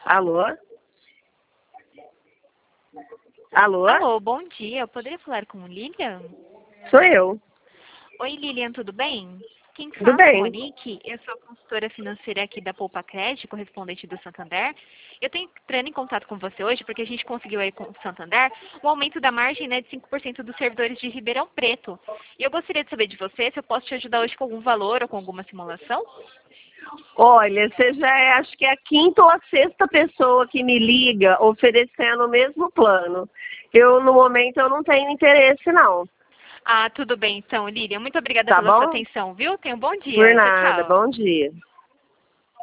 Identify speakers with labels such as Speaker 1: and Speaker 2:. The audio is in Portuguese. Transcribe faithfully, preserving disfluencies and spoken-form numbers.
Speaker 1: Alô? Alô?
Speaker 2: Alô, bom dia. Eu poderia falar com Lilian?
Speaker 1: Sou eu.
Speaker 2: Oi, Lilian, tudo bem? Quem
Speaker 1: Tudo
Speaker 2: fala é a
Speaker 1: bem.
Speaker 2: Monique, eu sou a consultora financeira aqui da Poupa Crédito, correspondente do Santander. Eu estou entrando em contato com você hoje porque a gente conseguiu aí com o Santander o aumento da margem, né, de cinco por cento dos servidores de Ribeirão Preto. E eu gostaria de saber de você se eu posso te ajudar hoje com algum valor ou com alguma simulação.
Speaker 1: Olha, você já é, acho que é a quinta ou a sexta pessoa que me liga oferecendo o mesmo plano. Eu, no momento, eu não tenho interesse, não.
Speaker 2: Ah, tudo bem então, Lilian. Muito obrigada
Speaker 1: Tá
Speaker 2: pela sua
Speaker 1: bom?
Speaker 2: atenção, viu? Tenha um bom
Speaker 1: Por
Speaker 2: dia. Tchau,
Speaker 1: nada.
Speaker 2: tchau.
Speaker 1: Bom dia.